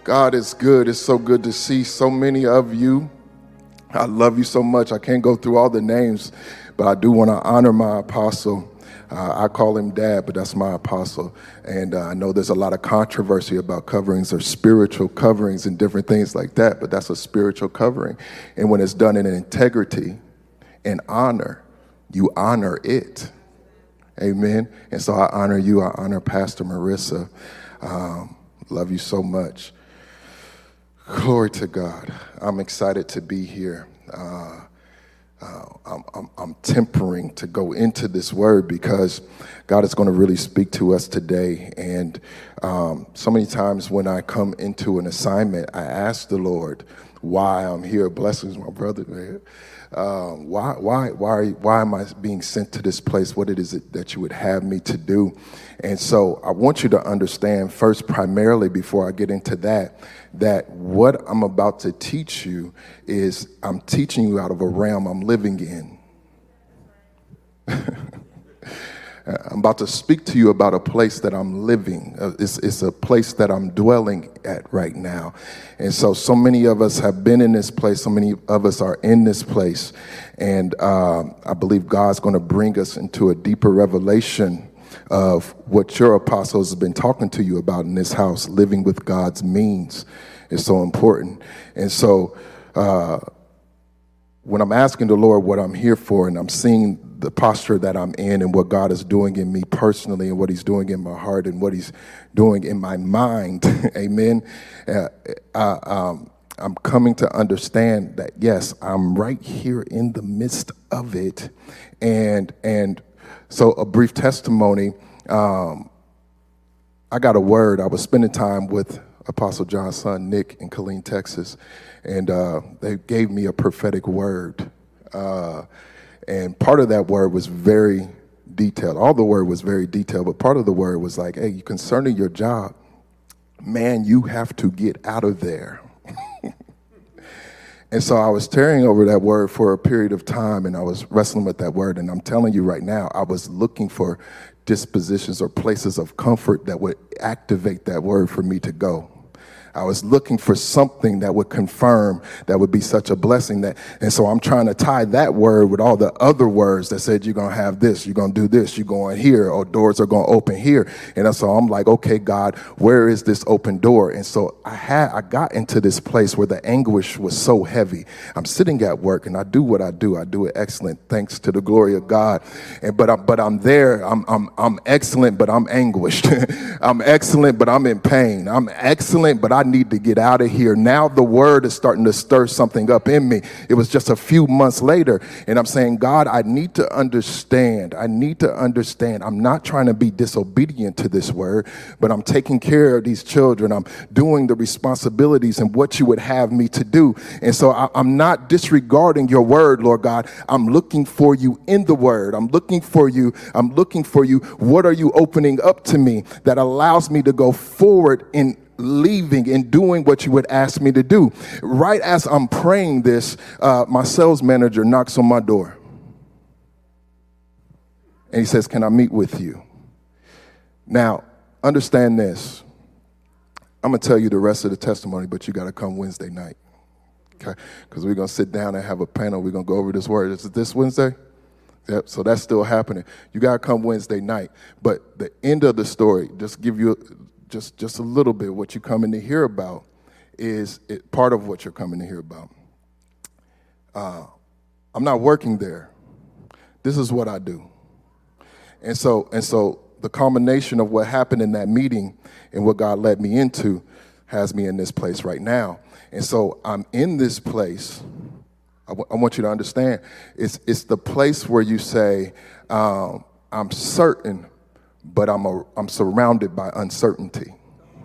God is good. It's so good to see so many of you. I love you so much. I can't go through all the names, but I do want to honor my apostle. I call him Dad, but that's my apostle. And I know there's a lot of controversy about coverings or spiritual coverings and different things like that, but that's a spiritual covering. And when it's done in integrity and honor, you honor it. Amen. And so I honor you. I honor Pastor Marissa. Love you so much. Glory to God. I'm excited to be here. I'm tempering to go into this word because God is going to really speak to us today. And so many times when I come into an assignment, I ask the Lord why I'm here. Blessings, my brother, man. Why am I being sent to this place? What it is that you would have me to do? And so I want you to understand first, primarily, before I get into that what I'm about to teach you is I'm teaching you out of a realm I'm living in. I'm about to speak to you about a place that I'm living. It's a place that I'm dwelling at right now. And so many of us have been in this place. So many of us are in this place. And I believe God's going to bring us into a deeper revelation of what your apostles have been talking to you about in this house. Living with God's means is so important. And so when I'm asking the Lord what I'm here for, and I'm seeing the posture that I'm in and what God is doing in me personally and what he's doing in my heart and what he's doing in my mind, amen, I'm coming to understand that, yes, I'm right here in the midst of it. And so a brief testimony, I got a word. I was spending time with Apostle John's son, Nick, in Killeen, Texas, and they gave me a prophetic word. And part of that word was very detailed. All the word was very detailed, but part of the word was like, hey, concerning your job, man, you have to get out of there. And so I was tearing over that word for a period of time, and I was wrestling with that word. And I'm telling you right now, I was looking for dispositions or places of comfort that would activate that word for me to go. I was looking for something that would confirm that would be such a blessing and so I'm trying to tie that word with all the other words that said you're going to have this, you're going to do this, you're going here, or doors are going to open here. And so I'm like, okay, God, where is this open door? And so I got into this place where the anguish was so heavy. I'm sitting at work and I do what I do. I do it excellent, thanks to the glory of God. But I'm there. I'm excellent, but I'm anguished. I'm excellent, but I'm in pain. I'm excellent, but I need to get out of here. Now the word is starting to stir something up in me. It was just a few months later, and I'm saying, God, I need to understand. I'm not trying to be disobedient to this word, but I'm taking care of these children. I'm doing the responsibilities and what you would have me to do. And so I'm not disregarding your word, Lord God. I'm looking for you in the word. I'm looking for you. What are you opening up to me that allows me to go forward in leaving and doing what you would ask me to do? Right as I'm praying this, my sales manager knocks on my door. And he says, can I meet with you? Now, understand this. I'm going to tell you the rest of the testimony, but you got to come Wednesday night. Okay? Because we're going to sit down and have a panel. We're going to go over this word. Is it this Wednesday? Yep, so that's still happening. You got to come Wednesday night. But the end of the story, just give you just a little bit, what you're coming to hear about is part of what you're coming to hear about. I'm not working there. This is what I do. And so the culmination of what happened in that meeting and what God led me into has me in this place right now. And so I'm in this place. I want you to understand, it's the place where you say, I'm certain, but I'm surrounded by uncertainty.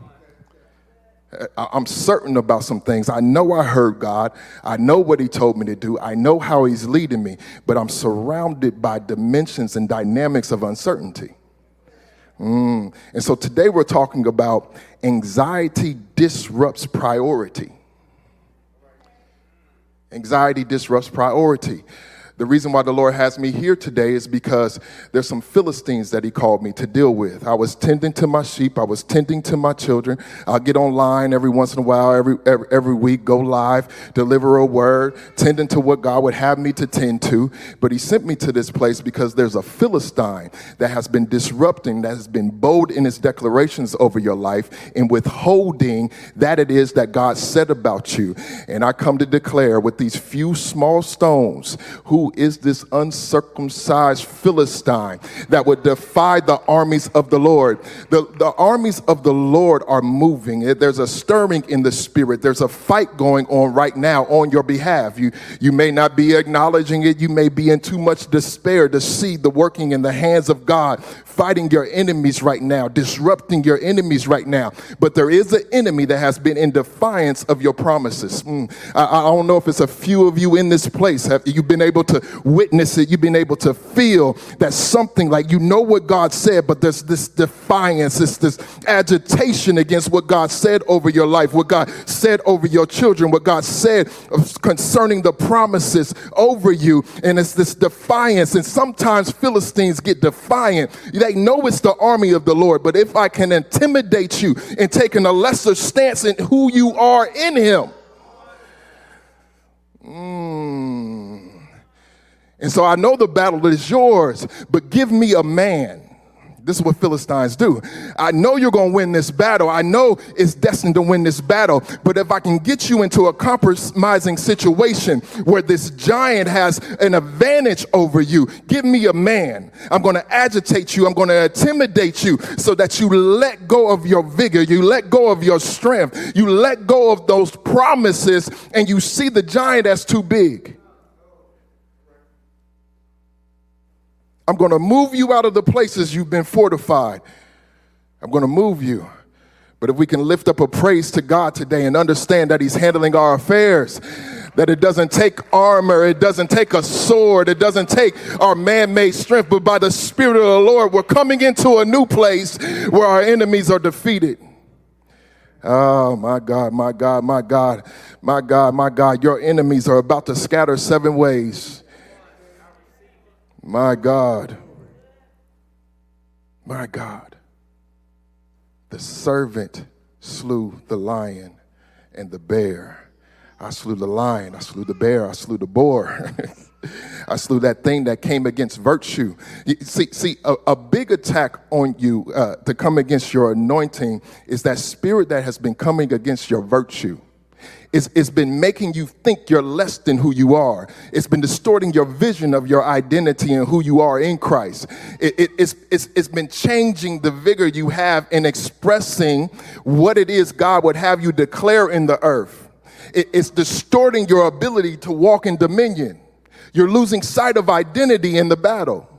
I'm certain about some things. I know I heard God. I know what he told me to do. I know how he's leading me, but I'm surrounded by dimensions and dynamics of uncertainty. And so today we're talking about anxiety disrupts priority. Anxiety disrupts priority. The reason why the Lord has me here today is because there's some Philistines that he called me to deal with. I was tending to my sheep. I was tending to my children. I'll get online every once in a while, every week, go live, deliver a word, tending to what God would have me to tend to. But he sent me to this place because there's a Philistine that has been disrupting, that has been bold in his declarations over your life and withholding that it is that God said about you. And I come to declare with these few small stones, who is this uncircumcised Philistine that would defy the armies of the Lord? The armies of the Lord are moving. There's a stirring in the spirit. There's a fight going on right now on your behalf. You may not be acknowledging it. You may be in too much despair to see the working in the hands of God, fighting your enemies right now, disrupting your enemies right now. But there is an enemy that has been in defiance of your promises. I don't know if it's a few of you in this place. Have you been able to witness it? You've been able to feel that something like, you know what God said, but there's this defiance, this agitation against what God said over your life, what God said over your children, what God said concerning the promises over you. And it's this defiance. And sometimes Philistines get defiant. They know it's the army of the Lord, but if I can intimidate you and taking a lesser stance in who you are in him. And so I know the battle is yours, but give me a man. This is what Philistines do. I know you're going to win this battle. I know it's destined to win this battle. But if I can get you into a compromising situation where this giant has an advantage over you, give me a man. I'm going to agitate you. I'm going to intimidate you so that you let go of your vigor. You let go of your strength. You let go of those promises and you see the giant as too big. I'm going to move you out of the places you've been fortified. I'm going to move you. But if we can lift up a praise to God today and understand that he's handling our affairs, that it doesn't take armor, it doesn't take a sword, it doesn't take our man-made strength, but by the Spirit of the Lord, we're coming into a new place where our enemies are defeated. Oh, my God, my God, my God, my God, my God. Your enemies are about to scatter 7 ways. My God, my God, the servant slew the lion and the bear. I slew the lion, I slew the bear, I slew the boar. I slew that thing that came against virtue. See, a big attack on you to come against your anointing is that spirit that has been coming against your virtue. It's been making you think you're less than who you are. It's been distorting your vision of your identity and who you are in Christ. It's been changing the vigor you have in expressing what it is God would have you declare in the earth. It's distorting your ability to walk in dominion. You're losing sight of identity in the battle.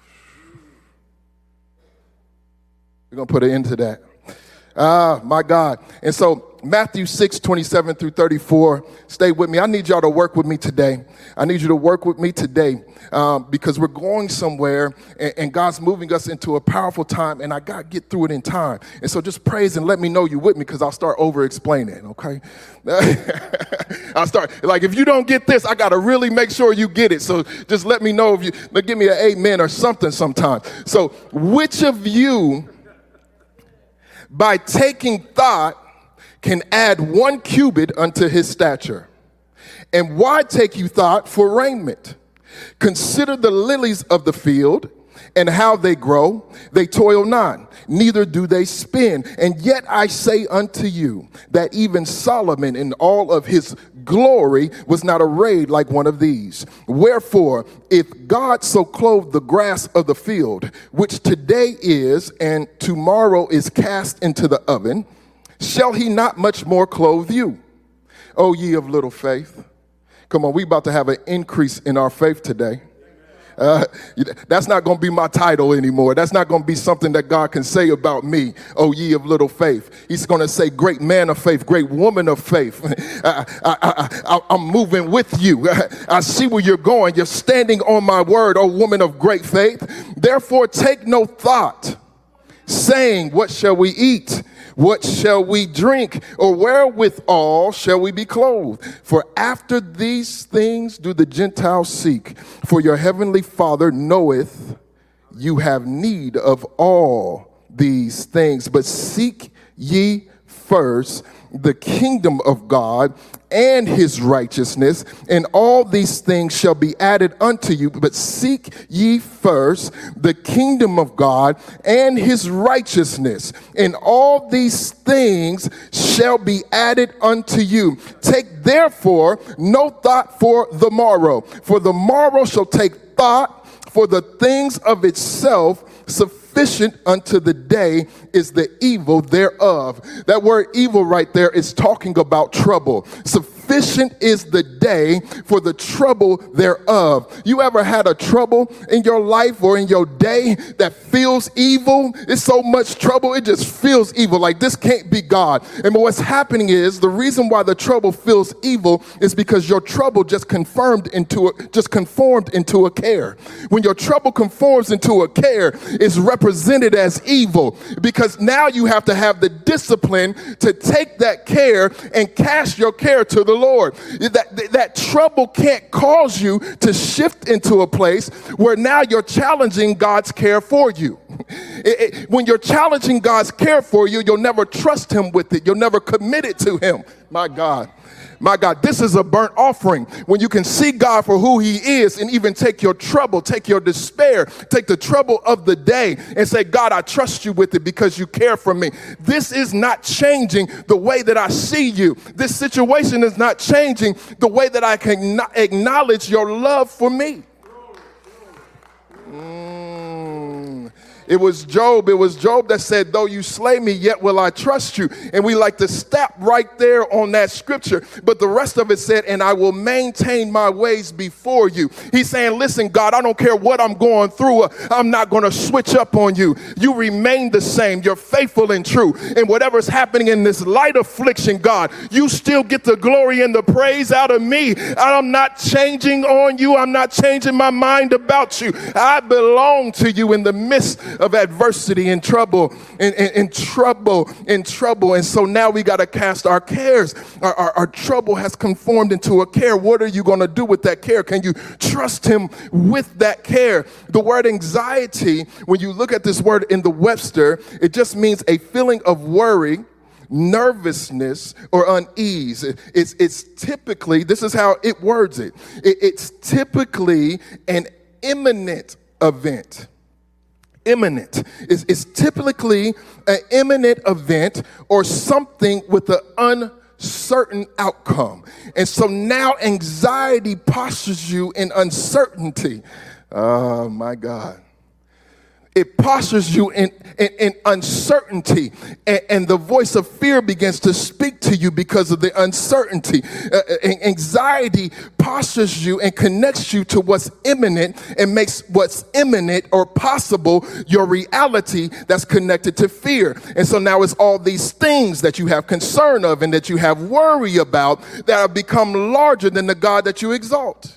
We're going to put an end to that. My God. And so Matthew 6:27 through 34. Stay with me. I need y'all to work with me today. I need you to work with me today because we're going somewhere and God's moving us into a powerful time and I got to get through it in time. And so just praise and let me know you with me because I'll start over explaining, okay? I'll start, like if you don't get this, I got to really make sure you get it. So just let me know if you, give me an amen or something sometime. So which of you, by taking thought, can add 1 cubit unto his stature? And why take you thought for raiment? Consider the lilies of the field and how they grow. They toil not, neither do they spin. And yet I say unto you that even Solomon in all of his glory was not arrayed like one of these. Wherefore, if God so clothed the grass of the field, which today is and tomorrow is cast into the oven, shall he not much more clothe you, O ye of little faith? Come on, we about to have an increase in our faith today. That's not going to be my title anymore. That's not going to be something that God can say about me, oh ye of little faith. He's going to say, great man of faith, great woman of faith. I'm moving with you. I see where you're going. You're standing on my word, oh woman of great faith. Therefore take no thought, saying, what shall we eat? What shall we drink? Or wherewithal shall we be clothed? For after these things do the Gentiles seek. For your heavenly Father knoweth you have need of all these things. But seek ye first the kingdom of God and his righteousness, and all these things shall be added unto you. But seek ye first the kingdom of God and his righteousness, and all these things shall be added unto you. Take therefore no thought for the morrow, for the morrow shall take thought for the things of itself. Sufficient unto the day is the evil thereof. That word evil right there is talking about trouble. Sufficient is the day for the trouble thereof. You ever had a trouble in your life or in your day that feels evil? It's so much trouble, it just feels evil. Like this can't be God. And what's happening is the reason why the trouble feels evil is because your trouble just conformed into a care. When your trouble conforms into a care, it's represented as evil, because now you have to have the discipline to take that care and cast your care to the Lord. That trouble can't cause you to shift into a place where now you're challenging God's care for you. When you're challenging God's care for you, you'll never trust him with it. You'll never commit it to him. My God. My God, this is a burnt offering. When you can see God for who he is and even take your trouble, take your despair, take the trouble of the day and say, God, I trust you with it because you care for me. This is not changing the way that I see you. This situation is not changing the way that I can acknowledge your love for me. It was Job that said, though you slay me, yet will I trust you. And we like to stop right there on that scripture. But the rest of it said, and I will maintain my ways before you. He's saying, listen, God, I don't care what I'm going through. I'm not going to switch up on you. You remain the same. You're faithful and true. And whatever's happening in this light affliction, God, you still get the glory and the praise out of me. I'm not changing on you. I'm not changing my mind about you. I belong to you in the midst of adversity and trouble, and trouble. And so now we got to cast our cares. Our trouble has conformed into a care. What are you going to do with that care? Can you trust him with that care? The word anxiety, when you look at this word in the Webster, it just means a feeling of worry, nervousness, or unease. It's typically, this is how it words it. It's typically an imminent event. Imminent is typically an imminent event or something with an uncertain outcome. And so now anxiety postures you in uncertainty. Oh my God. It postures you in uncertainty, and the voice of fear begins to speak to you because of the uncertainty. Anxiety postures you and connects you to what's imminent and makes what's imminent or possible your reality that's connected to fear. And so now it's all these things that you have concern of and that you have worry about that have become larger than the God that you exalt.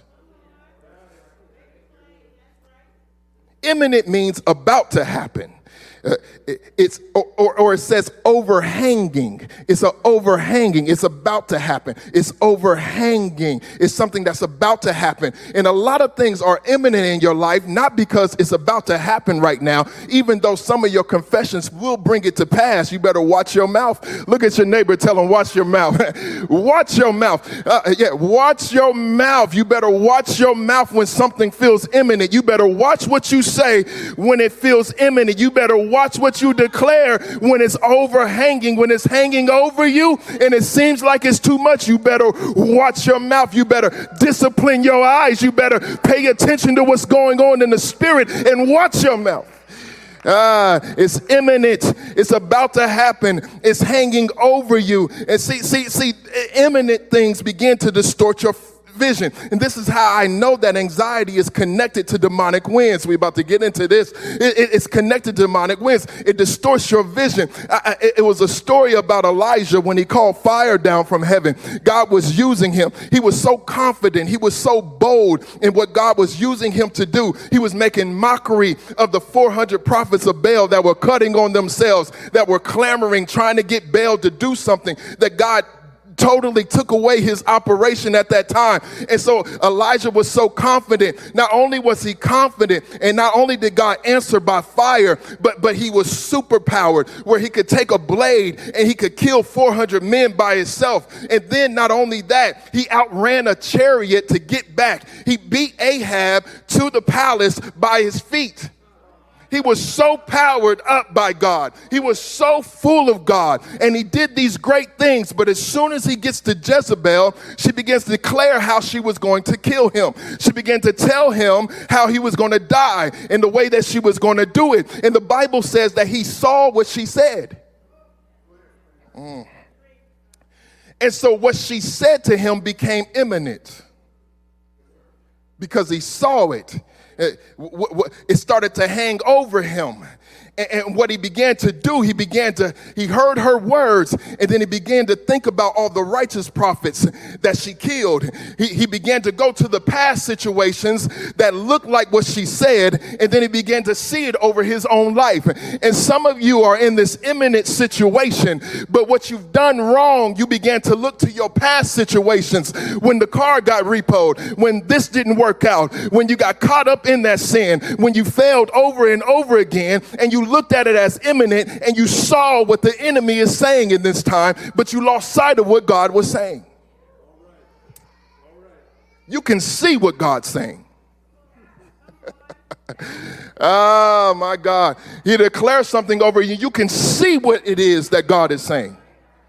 Imminent means about to happen. It's or it says overhanging. It's an overhanging. It's about to happen. It's overhanging. It's something that's about to happen. And a lot of things are imminent in your life, not because it's about to happen right now, even though some of your confessions will bring it to pass. You better watch your mouth. Look at your neighbor, tell him, watch your mouth. Watch your mouth. Watch your mouth. You better watch your mouth when something feels imminent. You better watch what you say when it feels imminent. You better watch what you declare when it's overhanging, when it's hanging over you and it seems like it's too much. You better watch your mouth. You better discipline your eyes. You better pay attention to what's going on in the spirit and watch your mouth. It's imminent. It's about to happen. It's hanging over you. And see, imminent things begin to distort your vision. And this is how I know that anxiety is connected to demonic winds. We're about to get into this. It's connected to demonic winds. It distorts your vision. It was a story about Elijah when he called fire down from heaven. God was using him. He was so confident. He was so bold in what God was using him to do. He was making mockery of the 400 prophets of Baal that were cutting on themselves, that were clamoring, trying to get Baal to do something that God totally took away his operation at that time. And so Elijah was so confident. Not only was he confident, and not only did God answer by fire, but he was super powered, where he could take a blade and he could kill 400 men by himself. And then not only that, he outran a chariot to get back. He beat Ahab to the palace by his feet. He was so powered up by God. He was so full of God. And he did these great things. But as soon as he gets to Jezebel, she begins to declare how she was going to kill him. She began to tell him how he was going to die and the way that she was going to do it. And the Bible says that he saw what she said. And so what she said to him became imminent because he saw it. It started to hang over him. And what he began to do, he heard her words, and then he began to think about all the righteous prophets that she killed. He began to go to the past situations that looked like what she said, and then he began to see it over his own life. And some of you are in this imminent situation, but what you've done wrong, you began to look to your past situations when the car got repoed, when this didn't work out, when you got caught up in that sin, when you failed over and over again, and you looked at it as imminent, and you saw what the enemy is saying in this time, but you lost sight of what God was saying. You can see what God's saying. Oh my God. He declares something over you. You can see what it is that God is saying.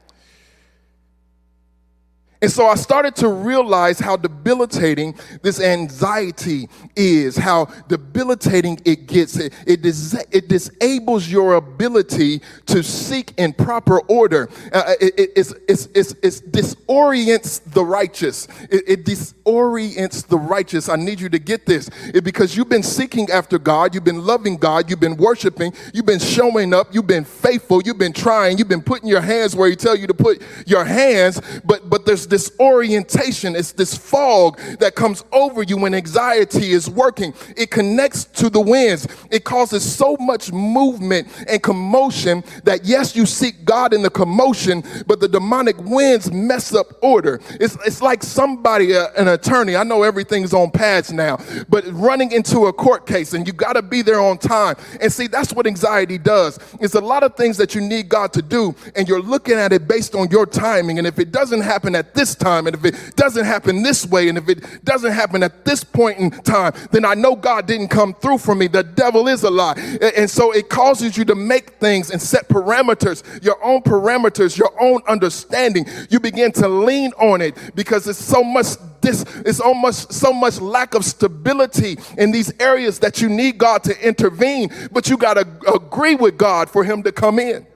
And so I started to realize how debilitating this anxiety is, how debilitating it gets. It disables your ability to seek in proper order. It disorients the righteous. It disorients the righteous. I need you to get this. Because you've been seeking after God. You've been loving God. You've been worshiping. You've been showing up. You've been faithful. You've been trying. You've been putting your hands where he tells you to put your hands. But there's disorientation. It's this fog that comes over you when anxiety is working. It connects to the winds. It causes so much movement and commotion that yes, you seek God in the commotion, but the demonic winds mess up order. It's like somebody, an attorney, I know everything's on pads now, but running into a court case and you got to be there on time. And see, that's what anxiety does. It's a lot of things that you need God to do, and you're looking at it based on your timing. And if it doesn't happen at this time, and if it doesn't happen this way, and if it doesn't happen at this point in time, then I know God didn't come through for me. The devil is a lie. And so it causes you to make things and set parameters, your own understanding. You begin to lean on it because it's almost so much lack of stability in these areas that you need God to intervene, but you got to agree with God for him to come in.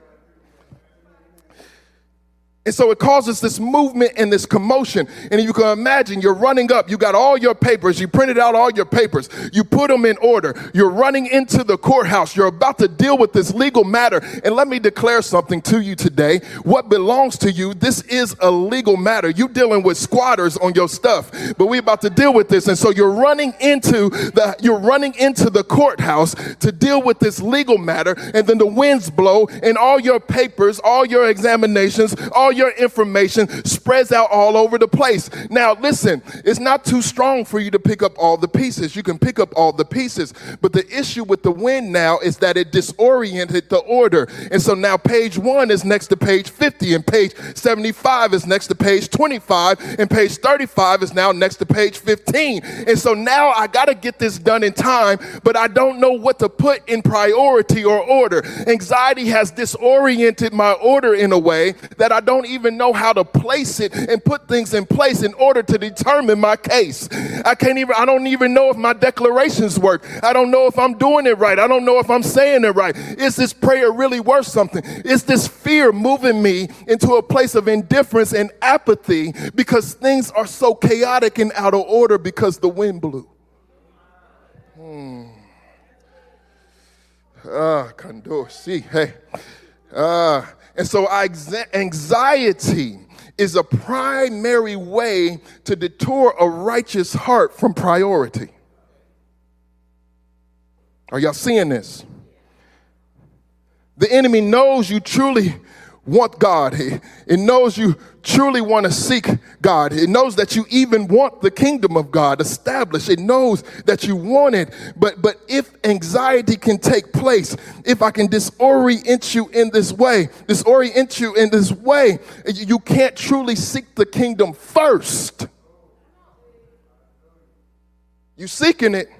And so it causes this movement and this commotion. And you can imagine you're running up. You got all your papers. You printed out all your papers. You put them in order. You're running into the courthouse. You're about to deal with this legal matter. And let me declare something to you today. What belongs to you, this is a legal matter. You're dealing with squatters on your stuff. But we're about to deal with this. And so you're running into the courthouse to deal with this legal matter. And then the winds blow and all your papers, all your examinations, all your information spreads out all over the place. Now, listen, it's not too strong for you to pick up all the pieces. You can pick up all the pieces, but the issue with the wind now is that it disoriented the order. And so now page 1 is next to page 50, and page 75 is next to page 25, and page 35 is now next to page 15. And so now I got to get this done in time, but I don't know what to put in priority or order. Anxiety has disoriented my order in a way that I don't don't even know how to place it and put things in place in order to determine my case. I don't even know if my declarations work. I don't know if I'm doing it right. I don't know if I'm saying it right. Is this prayer really worth something? Is this fear moving me into a place of indifference and apathy because things are so chaotic and out of order because the wind blew? Hey. And so anxiety is a primary way to detour a righteous heart from priority. Are y'all seeing this? The enemy knows you truly want God. It knows you truly want to seek God. It knows that you even want the kingdom of God established. It knows that you want it. But if anxiety can take place, if I can disorient you in this way, you can't truly seek the kingdom first. You're seeking it,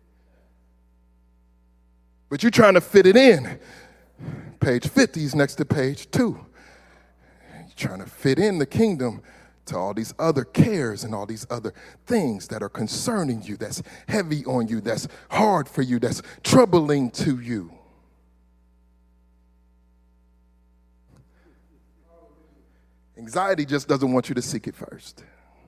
but you're trying to fit it in. Page 50 is next to page 2. You're trying to fit in the kingdom to all these other cares and all these other things that are concerning you, that's heavy on you, that's hard for you, that's troubling to you. Anxiety just doesn't want you to seek it first.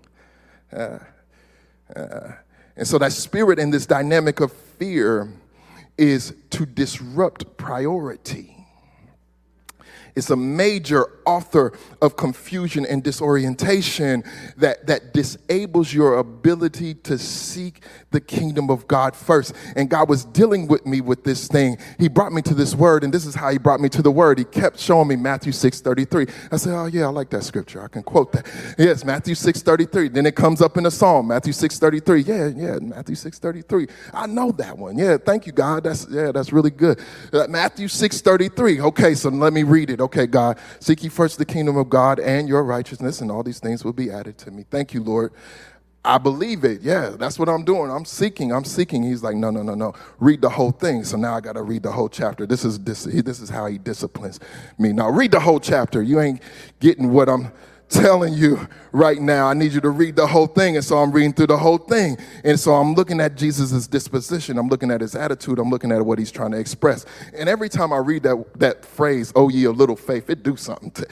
And so that spirit and this dynamic of fear is to disrupt priority. It's a major author of confusion and disorientation that disables your ability to seek the kingdom of God first. And God was dealing with me with this thing. He brought me to this word, and this is how he brought me to the word. He kept showing me Matthew 6:33. I said, oh yeah, I like that scripture. I can quote that. Yes, Matthew 6:33. Then it comes up in a psalm, Matthew 6:33. Yeah, Matthew 6:33. I know that one. Yeah, thank you, God. That's really good. Matthew 6:33. Okay, so let me read it. Okay, God, seek ye first the kingdom of God and your righteousness, and all these things will be added to me. Thank you, Lord. I believe it. Yeah, that's what I'm doing. I'm seeking. He's like, no. Read the whole thing. So now I got to read the whole chapter. This is how he disciplines me. Now read the whole chapter. You ain't getting what I'm telling you right now. I need you to read the whole thing. And so I'm reading through the whole thing. And so I'm looking at Jesus's disposition. I'm looking at his attitude. I'm looking at what he's trying to express. And every time I read that phrase, oh, ye of little faith, it do something to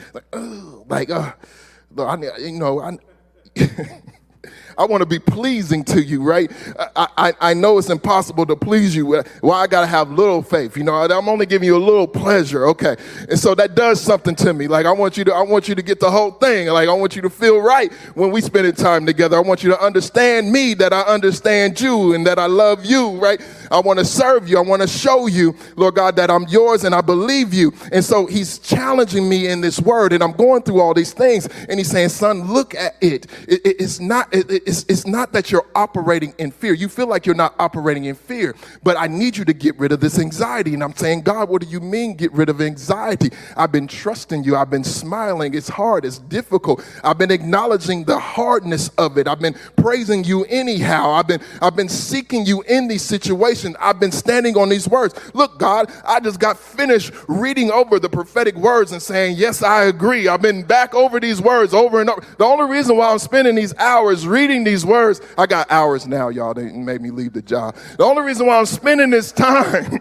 I want to be pleasing to you, right? I know it's impossible to please you. Well, I got to have little faith. I'm only giving you a little pleasure. Okay. And so that does something to me. Like, I want you to get the whole thing. Like, I want you to feel right when we spend time together. I want you to understand me, that I understand you, and that I love you, right? I want to serve you. I want to show you, Lord God, that I'm yours and I believe you. And so he's challenging me in this word, and I'm going through all these things. And he's saying, son, look at it. It's not that you're operating in fear. You feel like you're not operating in fear, but I need you to get rid of this anxiety. And I'm saying, God, what do you mean get rid of anxiety? I've been trusting you. I've been smiling. It's hard. It's difficult. I've been acknowledging the hardness of it. I've been praising you anyhow. I've been seeking you in these situations. I've been standing on these words. Look, God, I just got finished reading over the prophetic words and saying, yes, I agree. I've been back over these words over and over. The only reason why I'm spending these hours reading these words, I got hours now, y'all. They made me leave the job. The only reason why I'm spending this time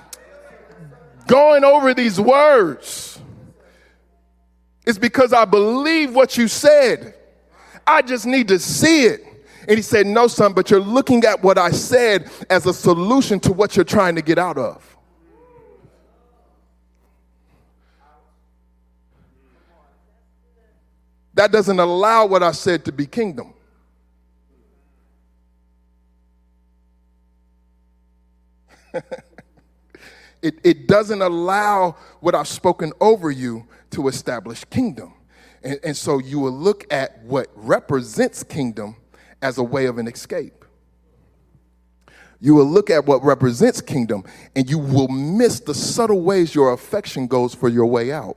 going over these words is because I believe what you said. I just need to see it. And he said, no, son, but you're looking at what I said as a solution to what you're trying to get out of. That doesn't allow what I said to be kingdom. It doesn't allow what I've spoken over you to establish kingdom. And so you will look at what represents kingdom as a way of an escape. You will look at what represents kingdom, and you will miss the subtle ways your affection goes for your way out.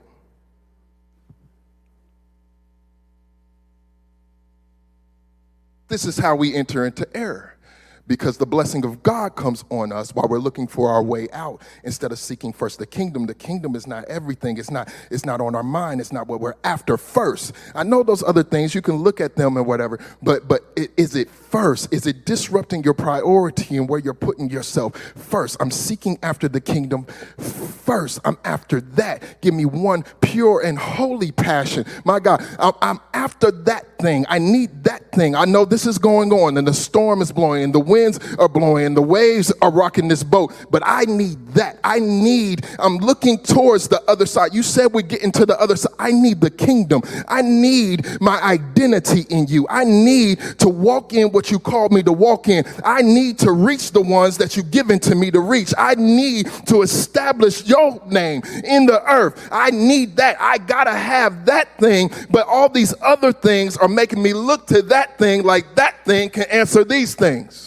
This is how we enter into error. because the blessing of God comes on us while we're looking for our way out instead of seeking first the kingdom. The kingdom is not everything. It's not on our mind. It's not what we're after first. I know those other things, you can look at them and whatever, but is it first? Is it disrupting your priority and where you're putting yourself first? I'm seeking after the kingdom first. I'm after that. Give me one pure and holy passion. My God, I'm after that thing. I need that thing. I know this is going on and the storm is blowing and the winds are blowing and the waves are rocking this boat, but I need that. I'm looking towards the other side. You said we're getting to the other side. I need the kingdom. I need my identity in you. I need to walk in what you called me to walk in. I need to reach the ones that you've given to me to reach. I need to establish your name in the earth. I need that. I gotta have that thing, but all these other things are making me look to that thing like that thing can answer these things.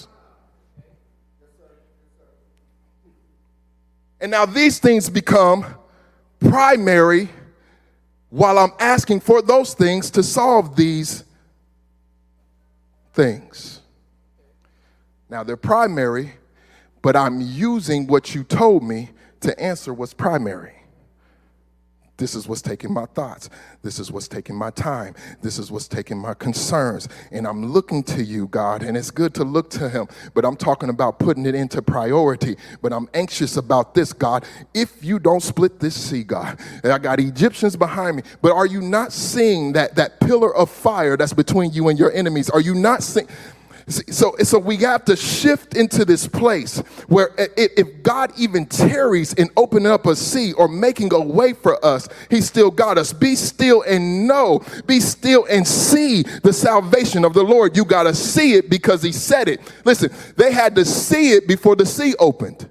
And now these things become primary while I'm asking for those things to solve these things. Now they're primary, but I'm using what you told me to answer what's primary. This is what's taking my thoughts. This is what's taking my time. This is what's taking my concerns. And I'm looking to you, God, and it's good to look to him, but I'm talking about putting it into priority. But I'm anxious about this, God. If you don't split this sea, God, and I got Egyptians behind me, but are you not seeing that pillar of fire that's between you and your enemies? Are you not seeing? So we have to shift into this place where if God even tarries in opening up a sea or making a way for us, he still got us. Be still and know. Be still and see the salvation of the Lord. You got to see it because he said it. Listen, they had to see it before the sea opened.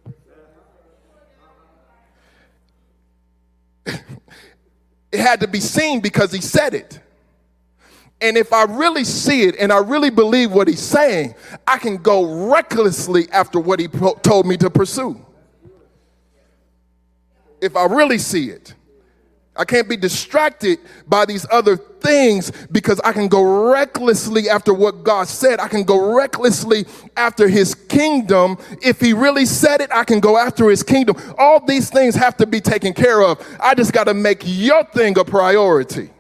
It had to be seen because he said it. And if I really see it and I really believe what he's saying, I can go recklessly after what he told me to pursue. If I really see it, I can't be distracted by these other things because I can go recklessly after what God said. I can go recklessly after his kingdom. If he really said it, I can go after his kingdom. All these things have to be taken care of. I just got to make your thing a priority.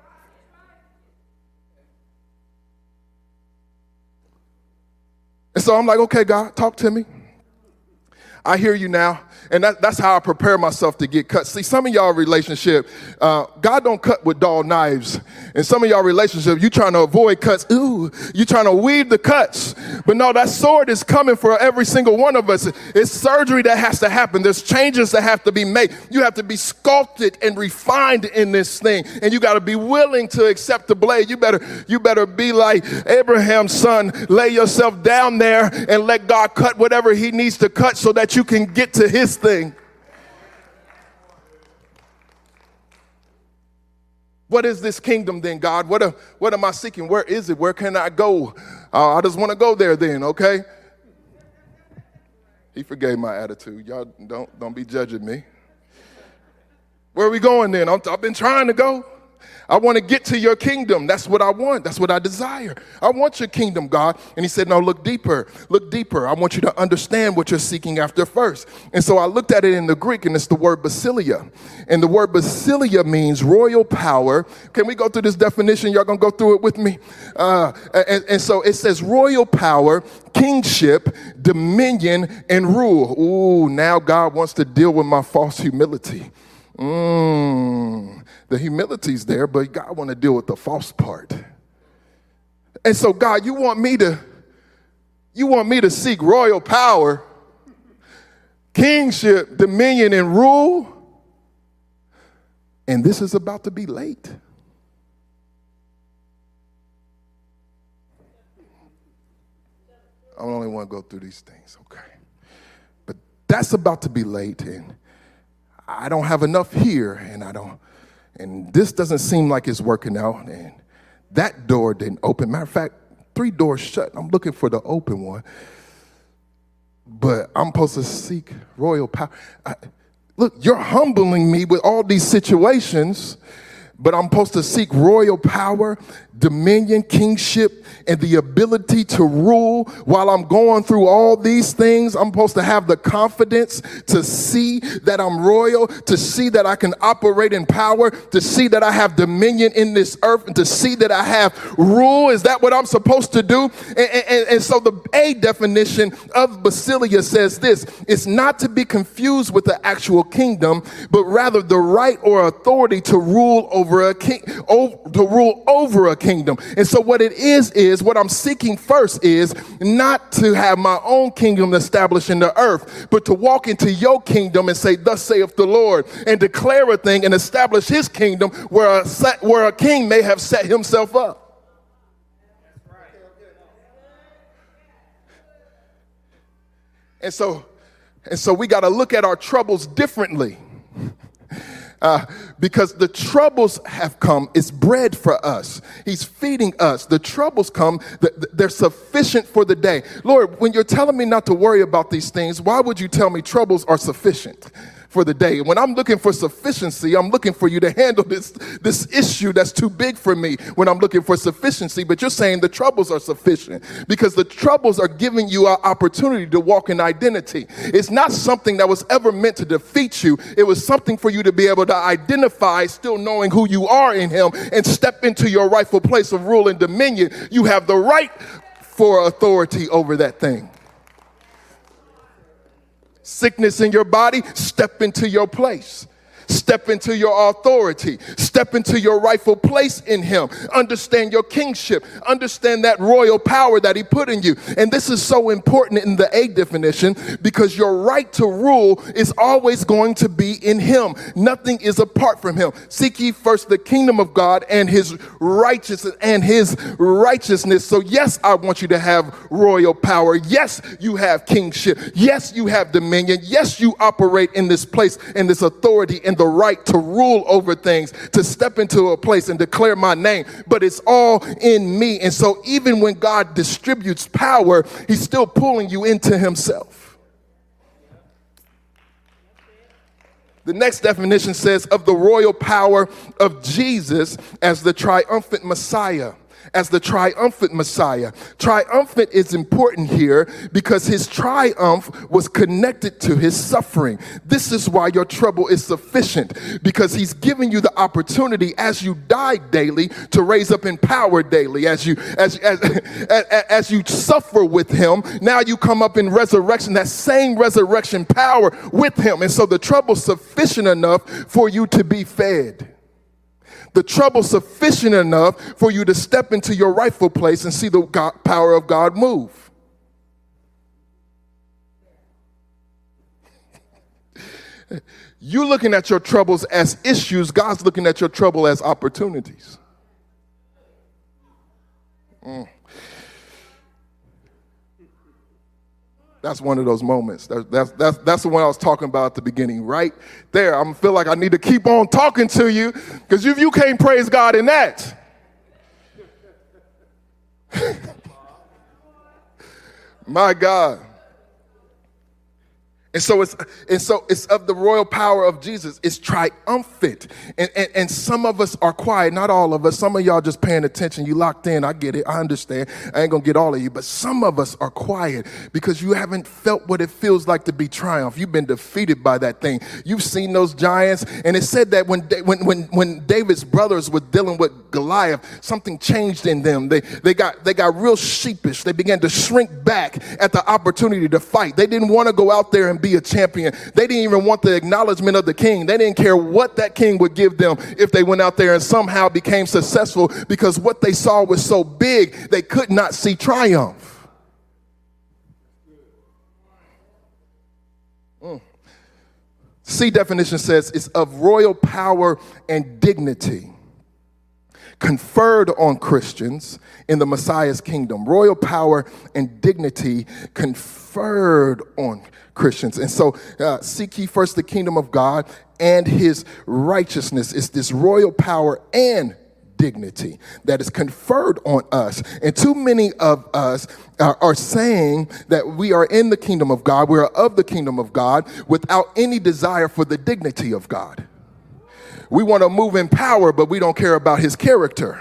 And so I'm like, okay, God, talk to me. I hear you now. And that's how I prepare myself to get cut. See, some of y'all relationship, God don't cut with dull knives. And some of y'all relationship, you trying to avoid cuts. Ooh, you trying to weave the cuts. But no, that sword is coming for every single one of us. It's surgery that has to happen. There's changes that have to be made. You have to be sculpted and refined in this thing. And you got to be willing to accept the blade. You better be like Abraham's son. Lay yourself down there and let God cut whatever he needs to cut so that you can get to his thing. What is this kingdom then, God? What am I seeking? Where is it? Where can I go? I just want to go there then, okay? He forgave my attitude. Y'all don't be judging me. Where are we going then? I've been trying to go. I want to get to your kingdom. That's what I want. That's what I desire. I want your kingdom, God. And he said, no, look deeper. Look deeper. I want you to understand what you're seeking after first. And so I looked at it in the Greek, and it's the word basileia. And the word basileia means royal power. Can we go through this definition? Y'all going to go through it with me? And so it says royal power, kingship, dominion, and rule. Ooh, now God wants to deal with my false humility. The humility's there, but God want to deal with the false part. And so, God, you want me to seek royal power, kingship, dominion, and rule, and this is about to be late. I only want to go through these things, okay? But that's about to be late, and I don't have enough here, and this doesn't seem like it's working out, and that door didn't open. Matter of fact, 3 doors shut. I'm looking for the open one, but I'm supposed to seek royal power. Look, you're humbling me with all these situations, but I'm supposed to seek royal power, dominion, kingship, and the ability to rule. While I'm going through all these things, I'm supposed to have the confidence to see that I'm royal, to see that I can operate in power, to see that I have dominion in this earth, and to see that I have rule. Is that what I'm supposed to do? And so the A definition of basileia says this: it's not to be confused with the actual kingdom, but rather the right or authority to rule over a king, to rule over a kingdom. And so what it is what I'm seeking first is not to have my own kingdom established in the earth, but to walk into your kingdom and say, thus saith the Lord, and declare a thing and establish his kingdom where a king may have set himself up. And so we got to look at our troubles differently. Because the troubles have come. It's bread for us. He's feeding us. The troubles come. They're sufficient for the day. Lord, when you're telling me not to worry about these things, why would you tell me troubles are sufficient for the day? When I'm looking for sufficiency, I'm looking for you to handle this issue that's too big for me when I'm looking for sufficiency. But you're saying the troubles are sufficient because the troubles are giving you an opportunity to walk in identity. It's not something that was ever meant to defeat you. It was something for you to be able to identify, still knowing who you are in him, and step into your rightful place of rule and dominion. You have the right for authority over that thing. Sickness in your body, step into your place. Step into your authority. Step into your rightful place in him. Understand your kingship. Understand that royal power that he put in you. And this is so important in the A definition because your right to rule is always going to be in him. Nothing is apart from him. Seek ye first the kingdom of God and his righteousness So yes, I want you to have royal power. Yes, you have kingship. Yes, you have dominion. Yes, you operate in this place and this authority and the right to rule over things, to step into a place and declare my name, but it's all in me. And so even when God distributes power, he's still pulling you into himself. The next definition says of the royal power of Jesus as the triumphant Messiah. As the triumphant Messiah. Triumphant is important here because his triumph was connected to his suffering. This is why your trouble is sufficient, because he's giving you the opportunity as you die daily to raise up in power daily. As you suffer with him, now you come up in resurrection, that same resurrection power with him. And so the trouble's sufficient enough for you to be fed. The trouble sufficient enough for you to step into your rightful place and see the power of God move. You looking at your troubles as issues, God's looking at your trouble as opportunities. That's one of those moments. That's the one I was talking about at the beginning, right there. I feel like I need to keep on talking to you because you can't praise God in that. My God. And so it's of the royal power of Jesus. It's triumphant. And some of us are quiet, not all of us. Some of y'all just paying attention. You locked in. I get it. I understand. I ain't going to get all of you. But some of us are quiet because you haven't felt what it feels like to be triumphed. You've been defeated by that thing. You've seen those giants. And it said that when David's brothers were dealing with Goliath, something changed in them. They got real sheepish. They began to shrink back at the opportunity to fight. They didn't want to go out there and be a champion. They didn't even want the acknowledgement of the king. They didn't care what that king would give them if they went out there and somehow became successful, because what they saw was so big they could not see triumph. C definition says it's of royal power and dignity conferred on Christians in the Messiah's kingdom. Royal power and dignity conferred on Christians. And so seek ye first the kingdom of God and his righteousness. Is this royal power and dignity that is conferred on us. And too many of us are saying that we are in the kingdom of God, we are of the kingdom of God, without any desire for the dignity of God. We want to move in power, but we don't care about his character.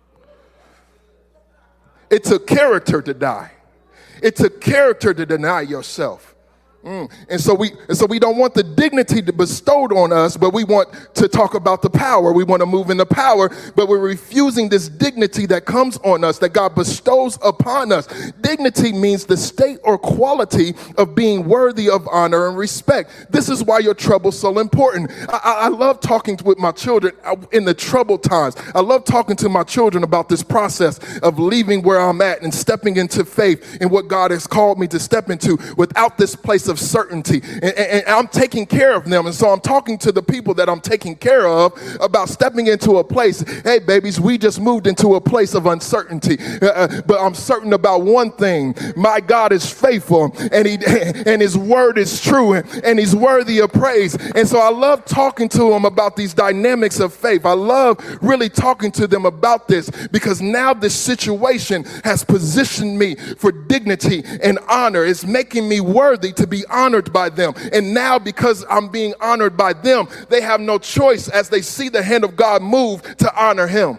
It took character to die. It took character to deny yourself. And so we don't want the dignity bestowed on us, but we want to talk about the power. We want to move in the power, but we're refusing this dignity that comes on us, that God bestows upon us. Dignity means the state or quality of being worthy of honor and respect. This is why your trouble's so important. I love talking with my children in the troubled times. I love talking to my children about this process of leaving where I'm at and stepping into faith in what God has called me to step into without this place of certainty, and I'm taking care of them. And so I'm talking to the people that I'm taking care of about stepping into a place. Hey, babies, we just moved into a place of uncertainty, but I'm certain about one thing: my God is faithful, and his word is true, and he's worthy of praise. And so I love talking to them about these dynamics of faith. I love really talking to them about this, because now this situation has positioned me for dignity and honor. It's making me worthy to be honored by them. And now, because I'm being honored by them, they have no choice as they see the hand of God move to honor him.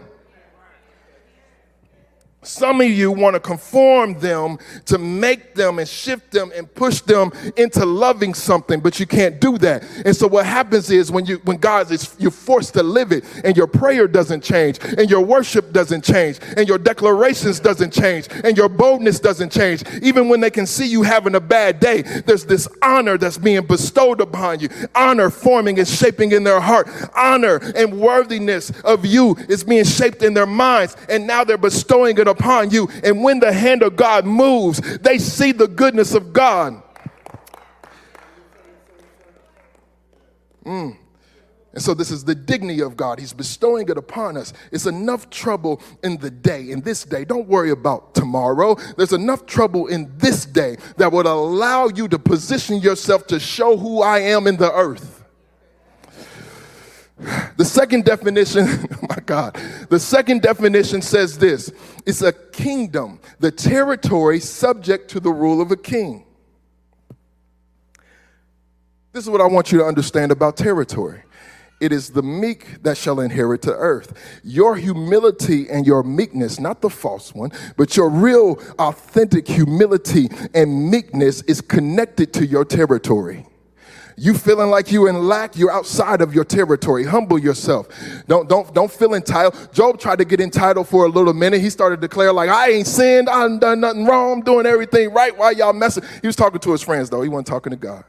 Some of you want to conform them to make them and shift them and push them into loving something, but you can't do that. And so what happens is when you're forced to live it, and your prayer doesn't change, and your worship doesn't change, and your declarations doesn't change, and your boldness doesn't change. Even when they can see you having a bad day, there's this honor that's being bestowed upon you. Honor forming and shaping in their heart. Honor and worthiness of you is being shaped in their minds, and now they're bestowing it upon you. And when the hand of God moves, they see the goodness of God. And so this is the dignity of God. He's bestowing it upon us. It's enough trouble in the day, in this day. Don't worry about tomorrow. There's enough trouble in this day that would allow you to position yourself to show who I am in the earth. The second definition, oh my God, the second definition says this: it's a kingdom, the territory subject to the rule of a king. This is what I want you to understand about territory. It is the meek that shall inherit the earth. Your humility and your meekness, not the false one, but your real authentic humility and meekness is connected to your territory. You feeling like you in lack, you're outside of your territory. Humble yourself. Don't feel entitled. Job tried to get entitled for a little minute. He started to declare like, I ain't sinned, I ain't done nothing wrong, I'm doing everything right. Why y'all messing? He was talking to his friends though. He wasn't talking to God.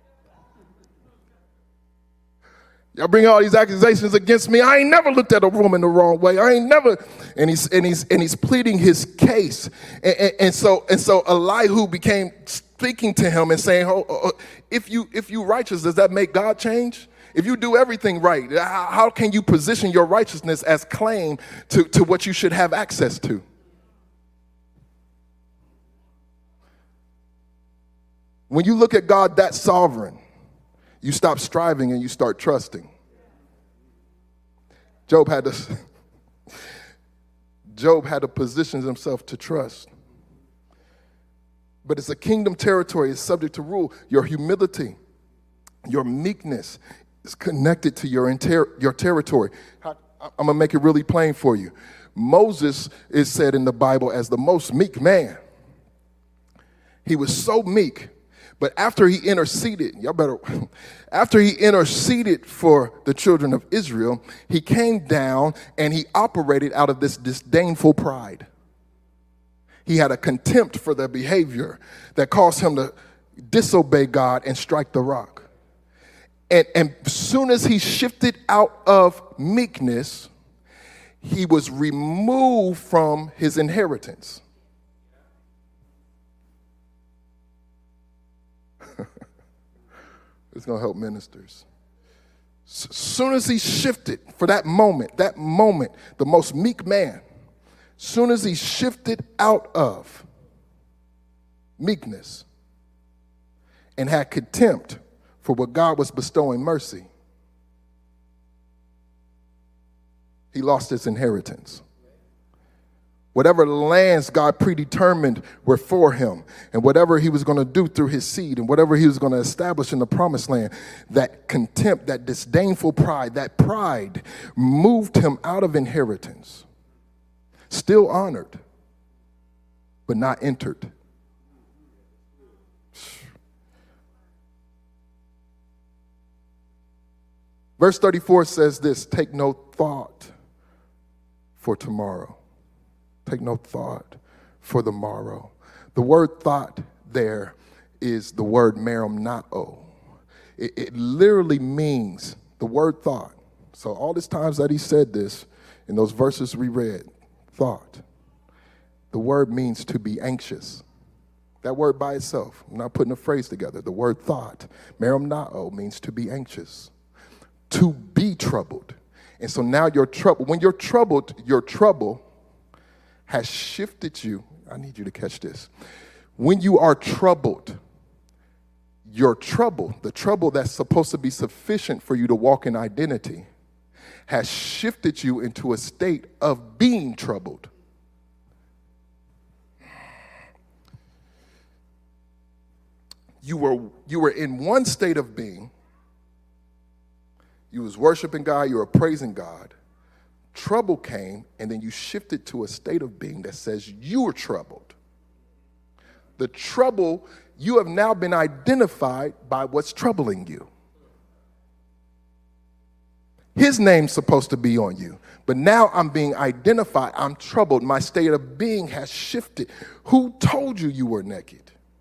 Y'all bring all these accusations against me. I ain't never looked at a woman the wrong way. I ain't never, and he's pleading his case. And so Elihu became speaking to him and saying, if you righteous, does that make God change? If you do everything right, how can you position your righteousness as claim to what you should have access to? When you look at God that sovereign, you stop striving and you start trusting. Job had to position himself to trust. But it's a kingdom territory. It's subject to rule. Your humility, your meekness is connected to your territory. I'm going to make it really plain for you. Moses is said in the Bible as the most meek man. He was so meek. But after he interceded for the children of Israel, he came down and he operated out of this disdainful pride. He had a contempt for their behavior that caused him to disobey God and strike the rock. And as soon as he shifted out of meekness, he was removed from his inheritance. It's going to help ministers. As soon as he shifted for that moment, the most meek man, soon as he shifted out of meekness and had contempt for what God was bestowing mercy, he lost his inheritance. Whatever lands God predetermined were for him, and whatever he was going to do through his seed, and whatever he was going to establish in the promised land, that contempt, that disdainful pride, that pride moved him out of inheritance. Still honored, but not entered. Verse 34 says this, take no thought for tomorrow. Take no thought for the morrow. The word thought there is the word merimnao. It literally means the word thought. So all these times that he said this, in those verses we read, thought. The word means to be anxious. That word by itself, I'm not putting a phrase together. The word thought, merimnao, means to be anxious, to be troubled. And so now you're troubled. When you're troubled, your trouble has shifted you. I need you to catch this. When you are troubled, your trouble, the trouble that's supposed to be sufficient for you to walk in identity, has shifted you into a state of being troubled. You were in one state of being. You was worshiping God, you were praising God. Trouble came, and then you shifted to a state of being that says you are troubled. The trouble, you have now been identified by what's troubling you. His name's supposed to be on you, but now I'm being identified. I'm troubled. My state of being has shifted. Who told you you were naked?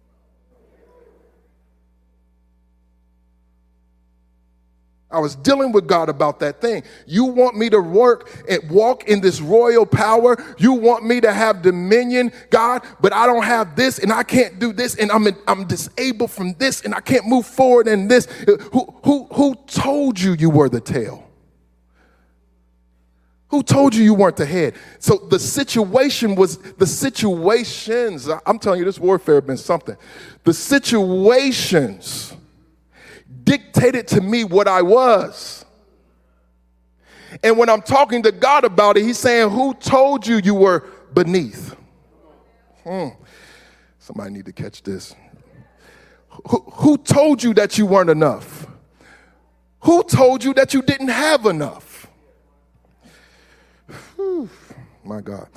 I was dealing with God about that thing. You want me to work and walk in this royal power. You want me to have dominion, God, but I don't have this and I can't do this and I'm disabled from this and I can't move forward in this. Who told you you were the tail? Who told you you weren't the head? So the situations, I'm telling you, this warfare has been something. The situations dictated to me what I was. And when I'm talking to God about it, he's saying, who told you you were beneath? Somebody need to catch this. Who told you that you weren't enough? Who told you that you didn't have enough? Whew, my God.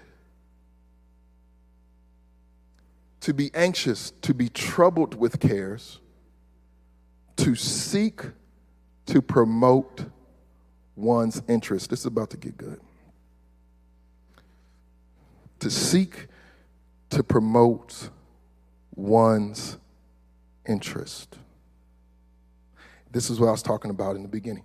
To be anxious, to be troubled with cares, to seek to promote one's interest. This is about to get good. To seek to promote one's interest. This is what I was talking about in the beginning.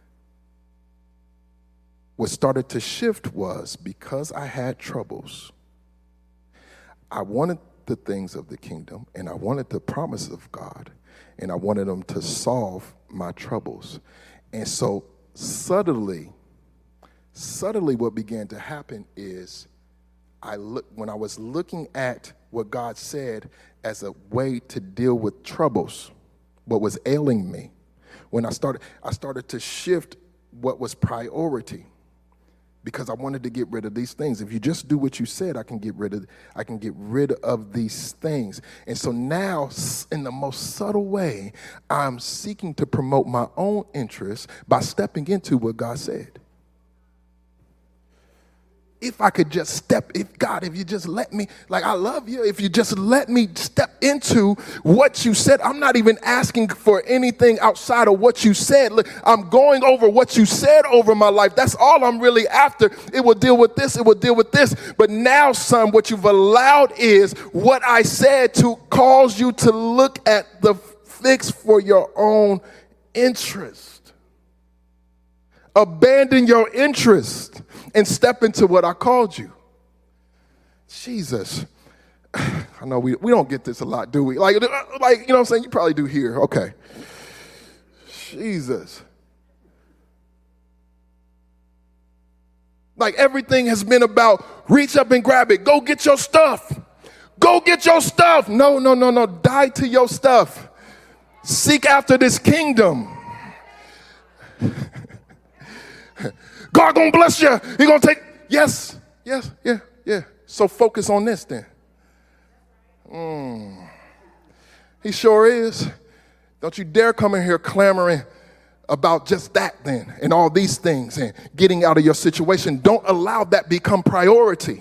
What started to shift was because I had troubles, I wanted the things of the kingdom and I wanted the promise of God. And I wanted them to solve my troubles. And so subtly what began to happen is when I was looking at what God said as a way to deal with troubles, what was ailing me, when I started to shift what was priority. Because I wanted to get rid of these things. If you just do what you said, I can get rid of these things. And so now, in the most subtle way, I'm seeking to promote my own interests by stepping into what God said. If I could just if you just let me, like I love you, if you just let me step into what you said, I'm not even asking for anything outside of what you said. Look, I'm going over what you said over my life. That's all I'm really after. It will deal with this, it will deal with this. But now, son, what you've allowed is what I said to cause you to look at the fix for your own interest. Abandon your interest and step into what I called you. Jesus. I know we don't get this a lot, do we? Like, you know what I'm saying? You probably do here. Okay. Jesus. Like everything has been about reach up and grab it. Go get your stuff. Go get your stuff. No. Die to your stuff. Seek after this kingdom. God gonna bless you. He gonna take, yes, yeah. Yeah. So focus on this then. He sure is. Don't you dare come in here clamoring about just that then and all these things and getting out of your situation. Don't allow that become priority.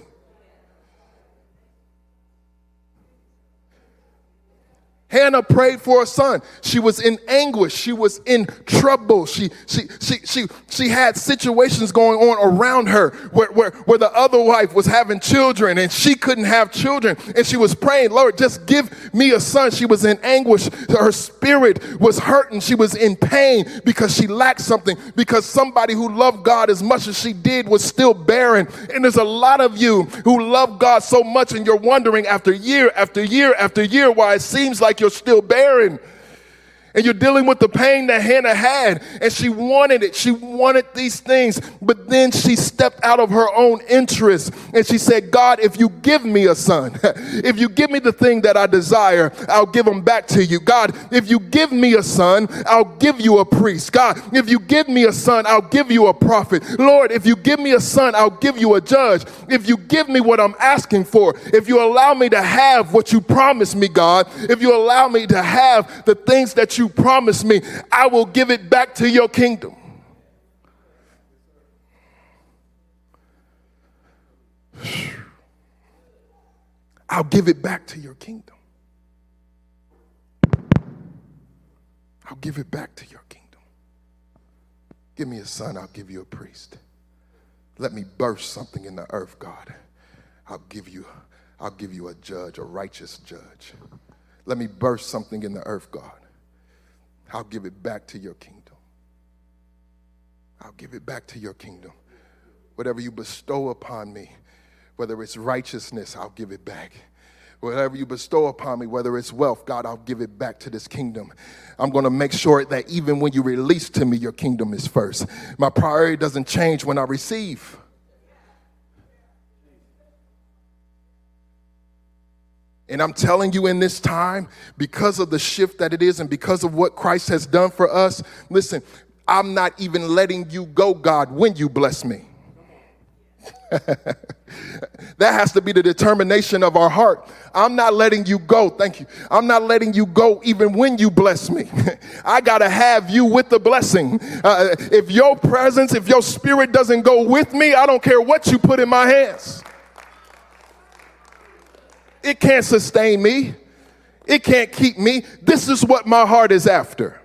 Hannah prayed for a son. She was in anguish. She was in trouble. She had situations going on around her where the other wife was having children and she couldn't have children. And she was praying, Lord, just give me a son. She was in anguish. Her spirit was hurting. She was in pain because she lacked something, because somebody who loved God as much as she did was still barren. And there's a lot of you who love God so much and you're wondering after year after year after year why it seems like you're still barren. And you're dealing with the pain that Hannah had, and she wanted it. She wanted these things, but then she stepped out of her own interest, and she said, God, if you give me a son, if you give me the thing that I desire, I'll give him back to you. God, if you give me a son, I'll give you a priest. God, if you give me a son, I'll give you a prophet. Lord, if you give me a son, I'll give you a judge. If you give me what I'm asking for, if you allow me to have what you promised me, God, if you allow me to have the things that you promised me, I will give it back to your kingdom. I'll give it back to your kingdom. I'll give it back to your kingdom. Give me a son, I'll give you a priest. Let me burst something in the earth, God. I'll give you a judge, a righteous judge. Let me burst something in the earth, God. I'll give it back to your kingdom. I'll give it back to your kingdom. Whatever you bestow upon me, whether it's righteousness, I'll give it back. Whatever you bestow upon me, whether it's wealth, God, I'll give it back to this kingdom. I'm going to make sure that even when you release to me, your kingdom is first. My priority doesn't change when I receive. And I'm telling you in this time, because of the shift that it is and because of what Christ has done for us, listen, I'm not even letting you go, God, when you bless me. That has to be the determination of our heart. I'm not letting you go. Thank you. I'm not letting you go even when you bless me. I got to have you with the blessing. If your presence, if your spirit doesn't go with me, I don't care what you put in my hands. It can't sustain me. It can't keep me. This is what my heart is after.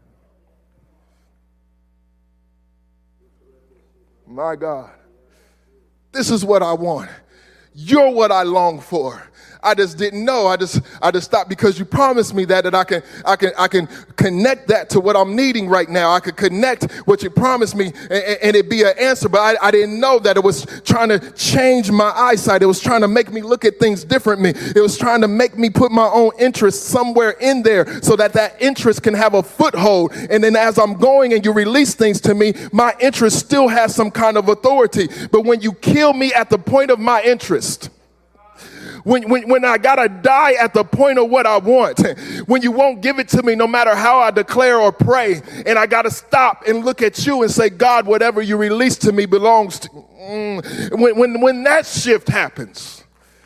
My God. This is what I want. You're what I long for. I just didn't know. I just stopped because you promised me that I can connect that to what I'm needing right now. I could connect what you promised me and it be an answer. But I didn't know that it was trying to change my eyesight. It was trying to make me look at things differently. It was trying to make me put my own interest somewhere in there so that interest can have a foothold. And then as I'm going and you release things to me, my interest still has some kind of authority. But when you kill me at the point of my interest, when I gotta die at the point of what I want, when you won't give it to me no matter how I declare or pray, and I gotta stop and look at you and say, God, whatever you release to me belongs to when that shift happens.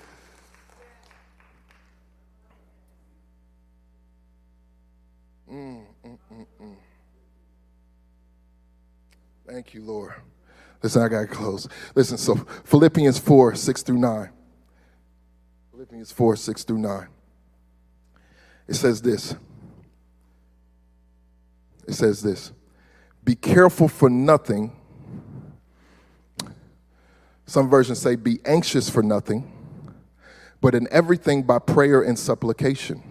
Thank you, Lord. Listen, I gotta close. Listen, so Philippians 4, 6 through 9. Philippians 4, 6 through 9. It says this. It says this. Be careful for nothing. Some versions say be anxious for nothing, but in everything by prayer and supplication.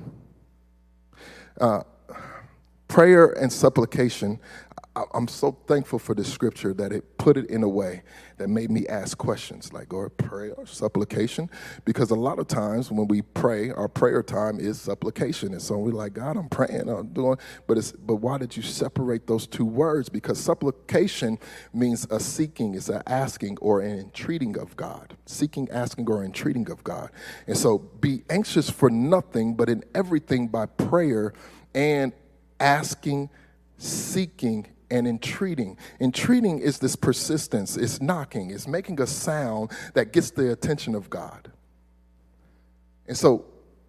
Prayer and supplication, I'm so thankful for this scripture that it put it in a way that made me ask questions like, or prayer or supplication, because a lot of times when we pray, our prayer time is supplication. And so we're like, God, I'm praying, I'm doing, but why did you separate those two words? Because supplication means a seeking, it's an asking or an entreating of God. Seeking, asking, or entreating of God. And so be anxious for nothing, but in everything by prayer and asking, seeking, and entreating. Entreating is this persistence. It's knocking. It's making a sound that gets the attention of God. And so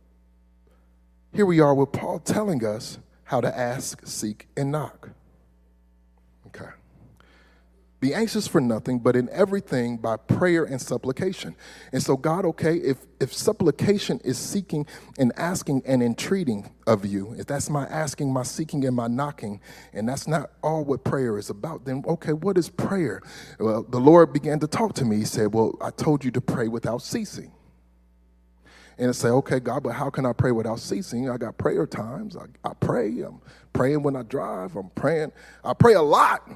here we are with Paul telling us how to ask, seek, and knock. Okay. Be anxious for nothing, but in everything by prayer and supplication. And so God, okay, if supplication is seeking and asking and entreating of you, if that's my asking, my seeking, and my knocking, and that's not all what prayer is about, then okay, what is prayer? Well, the Lord began to talk to me. He said, well, I told you to pray without ceasing. And I say, okay, God, but how can I pray without ceasing? I got prayer times. I pray. I'm praying when I drive. I'm praying. I pray a lot.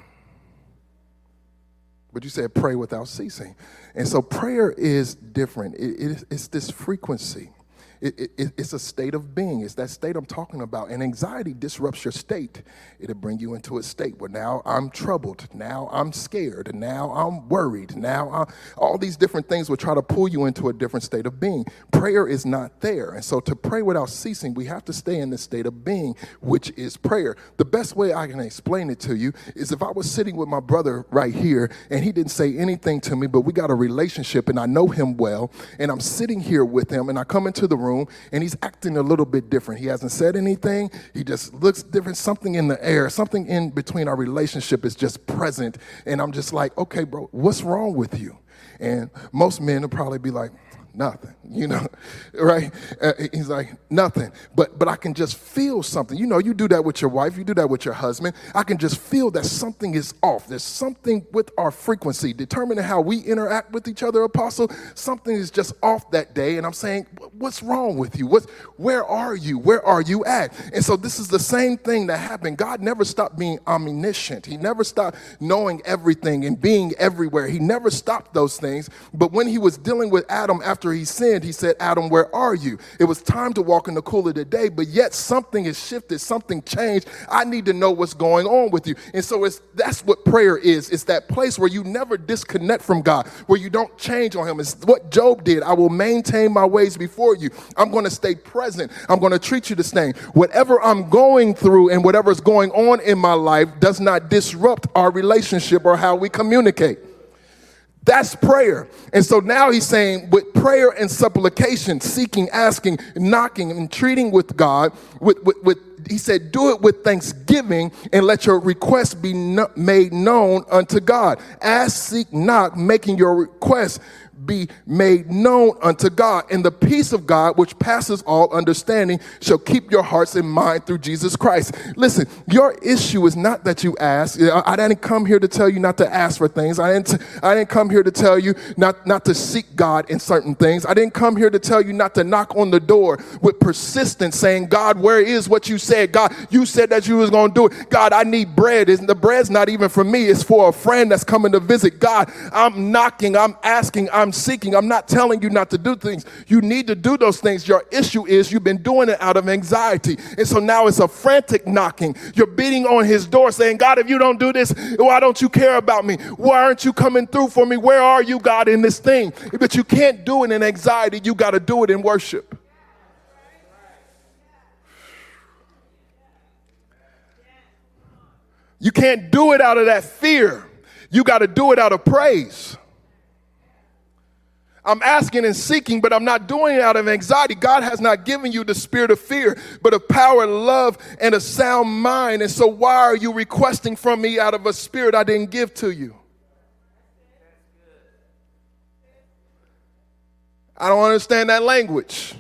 But you said pray without ceasing. And so prayer is different. It's this frequency. It's a state of being. It's that state I'm talking about. And anxiety disrupts your state. It'll bring you into a state where now I'm troubled. Now I'm scared. Now I'm worried. All these different things will try to pull you into a different state of being. Prayer is not there. And so to pray without ceasing, we have to stay in the state of being, which is prayer. The best way I can explain it to you is if I was sitting with my brother right here and he didn't say anything to me, but we got a relationship and I know him well, and I'm sitting here with him and I come into the room and he's acting a little bit different. He hasn't said anything. He just looks different. Something in the air, something in between our relationship is just present. And I'm just like, okay, bro, what's wrong with you? And most men will probably be like, nothing, right? He's like, nothing. But I can just feel something. You do that with your wife. You do that with your husband. I can just feel that something is off. There's something with our frequency, determining how we interact with each other, Apostle. Something is just off that day. And I'm saying, what's wrong with you? Where are you? Where are you at? And so this is the same thing that happened. God never stopped being omniscient. He never stopped knowing everything and being everywhere. He never stopped those things. But when he was dealing with Adam after he sinned, he said, Adam, where are you? It was time to walk in the cool of the day, but yet something has shifted, something changed. I need to know what's going on with you. And so that's what prayer is. It's that place where you never disconnect from God, where you don't change on him. It's what Job did. I will maintain my ways before you. I'm going to stay present. I'm going to treat you the same. Whatever I'm going through and whatever's going on in my life does not disrupt our relationship or how we communicate. That's prayer. And so now he's saying with prayer and supplication, seeking, asking, knocking, and entreating with God, he said, do it with thanksgiving and let your requests be made known unto God. Ask, seek, knock, making your requests be made known unto God. And the peace of God, which passes all understanding, shall keep your hearts and mind through Jesus Christ. Listen, your issue is not that you ask. I didn't come here to tell you not to ask for things. I didn't come here to tell you not to seek God in certain things. I didn't come here to tell you not to knock on the door with persistence, saying, God, where is what you said? God, you said that you was going to do it. God, I need bread. The bread's not even for me. It's for a friend that's coming to visit. God, I'm knocking. I'm asking. I'm seeking. I'm not telling you not to do things. You need to do those things. Your issue is you've been doing it out of anxiety. And so now it's a frantic knocking. You're beating on his door saying, God, if you don't do this, why don't you care about me? Why aren't you coming through for me? Where are you, God, in this thing? But you can't do it in anxiety. You got to do it in worship. You can't do it out of that fear. You got to do it out of praise. I'm asking and seeking, but I'm not doing it out of anxiety. God has not given you the spirit of fear, but of power, love, and a sound mind. And so why are you requesting from me out of a spirit I didn't give to you? I don't understand that language.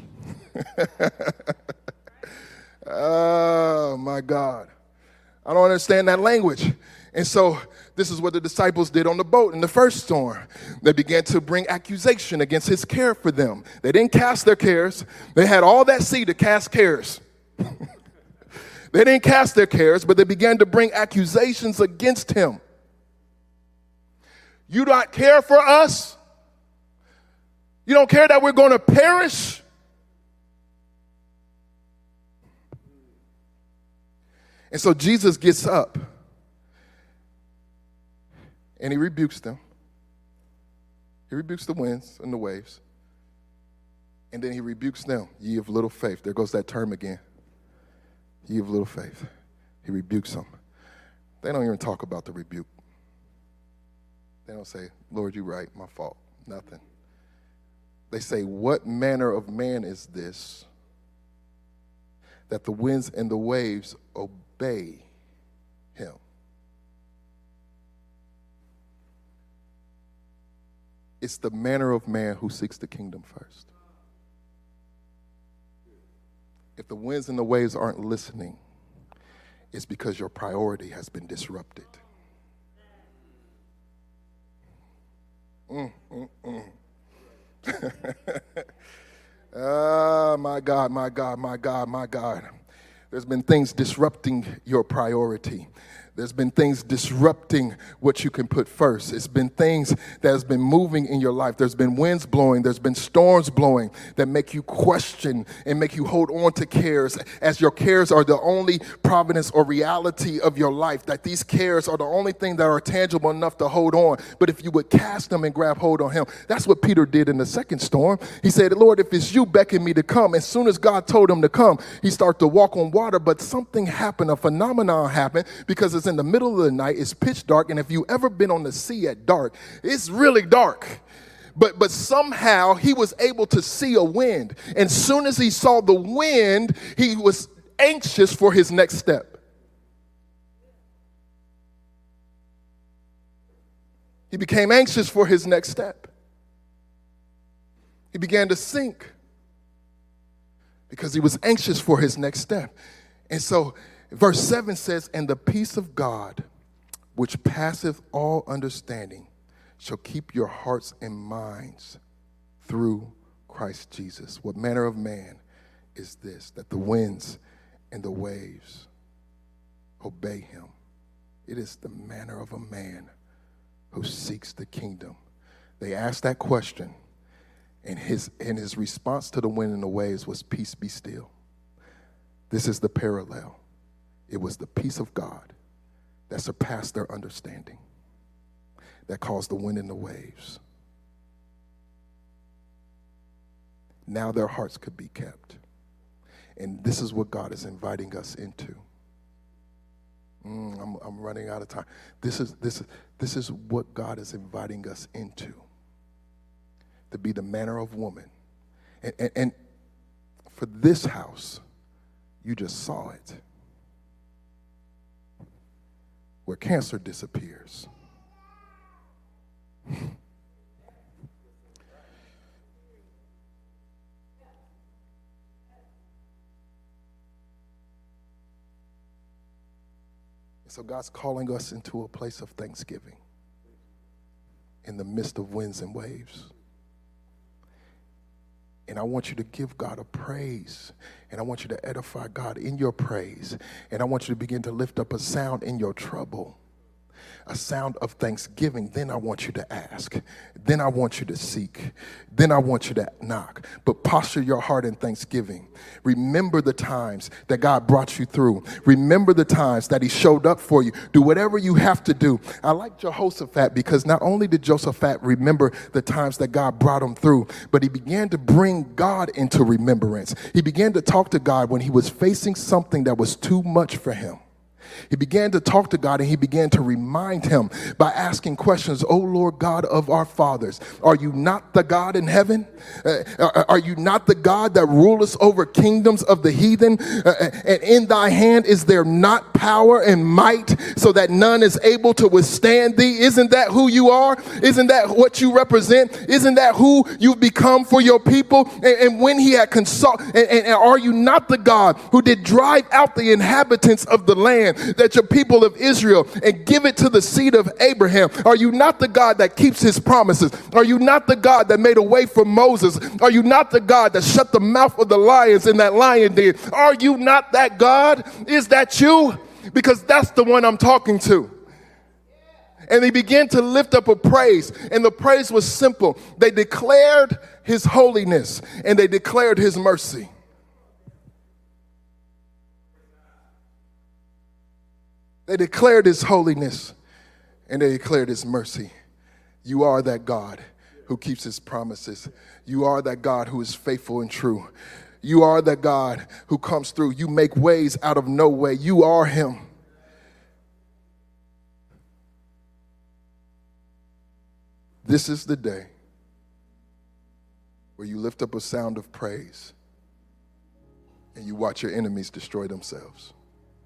Oh, my God. I don't understand that language. And so this is what the disciples did on the boat in the first storm. They began to bring accusation against his care for them. They didn't cast their cares. They had all that sea to cast cares. They didn't cast their cares, but they began to bring accusations against him. You don't care for us? You don't care that we're going to perish? And so Jesus gets up and he rebukes them. He rebukes the winds and the waves. And then he rebukes them, ye of little faith. There goes that term again. Ye of little faith. He rebukes them. They don't even talk about the rebuke. They don't say, Lord, you're right, my fault. Nothing. They say, what manner of man is this that the winds and the waves obey him? It's the manner of man who seeks the kingdom first. If the winds and the waves aren't listening, it's because your priority has been disrupted. My God, my God, my God, my God. There's been things disrupting your priority. There's been things disrupting what you can put first. It's been things that has been moving in your life. There's been winds blowing. There's been storms blowing that make you question and make you hold on to cares as your cares are the only providence or reality of your life, that these cares are the only thing that are tangible enough to hold on. But if you would cast them and grab hold on him, that's what Peter did in the second storm. He said, Lord, if it's you, beckon me to come. As soon as God told him to come, he started to walk on water, but something happened, a phenomenon happened, because it's in the middle of the night, it's pitch dark, and if you've ever been on the sea at dark, it's really dark. But somehow he was able to see a wind, and as soon as he saw the wind, he was anxious for his next step. He became anxious for his next step. He began to sink because he was anxious for his next step. And so verse 7 says, and the peace of God, which passeth all understanding, shall keep your hearts and minds through Christ Jesus. What manner of man is this, that the winds and the waves obey him? It is the manner of a man who seeks the kingdom. They asked that question, and his response to the wind and the waves was, peace, be still. This is the parallel. It was the peace of God that surpassed their understanding that caused the wind and the waves. Now their hearts could be kept. And this is what God is inviting us into. I'm running out of time. This is what God is inviting us into. To be the manner of woman. And for this house, you just saw it. Where cancer disappears. So God's calling us into a place of thanksgiving in the midst of winds and waves. And I want you to give God a praise. And I want you to edify God in your praise. And I want you to begin to lift up a sound in your trouble. A sound of thanksgiving. Then I want you to ask. Then I want you to seek. Then I want you to knock. But posture your heart in thanksgiving. Remember the times that God brought you through. Remember the times that he showed up for you. Do whatever you have to do. I like Jehoshaphat because not only did Jehoshaphat remember the times that God brought him through, but he began to bring God into remembrance. He began to talk to God when he was facing something that was too much for him. He began to talk to God, and he began to remind him by asking questions. O Lord God of our fathers, are you not the God in heaven? Are you not the God that rulest over kingdoms of the heathen? And in thy hand is there not power and might, so that none is able to withstand thee? Isn't that who you are? Isn't that what you represent? Isn't that who you've become for your people? And when he had consulted, and are you not the God who did drive out the inhabitants of the land, that your people of Israel, and give it to the seed of Abraham? Are you not the God that keeps his promises? Are you not the God that made a way for Moses? Are you not the God that shut the mouth of the lions in that lion den? Are you not that God? Is that you? Because that's the one I'm talking to. And they began to lift up a praise, and the praise was simple. They declared his holiness, and they declared his mercy. They declared his holiness, and they declared his mercy. You are that God who keeps his promises. You are that God who is faithful and true. You are that God who comes through. You make ways out of no way. You are him. This is the day where you lift up a sound of praise and you watch your enemies destroy themselves.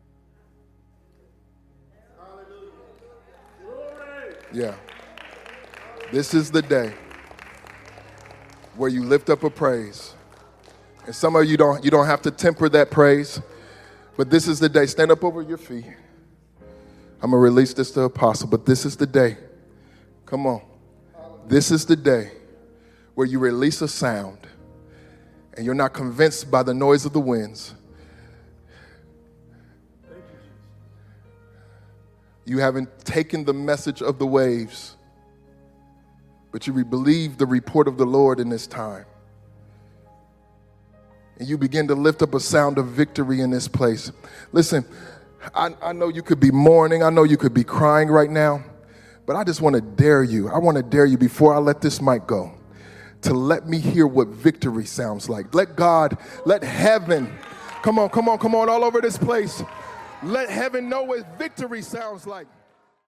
Yeah. This is the day where you lift up a praise. And some of you don't have to temper that praise, but this is the day. Stand up over your feet. I'm going to release this to Apostle, but this is the day. Come on. This is the day where you release a sound and you're not convinced by the noise of the winds. You haven't taken the message of the waves, but you believe the report of the Lord in this time. And you begin to lift up a sound of victory in this place. Listen, I know you could be mourning. I know you could be crying right now. But I just want to dare you. I want to dare you before I let this mic go to let me hear what victory sounds like. Let God, let heaven, come on, all over this place. Let heaven know what victory sounds like.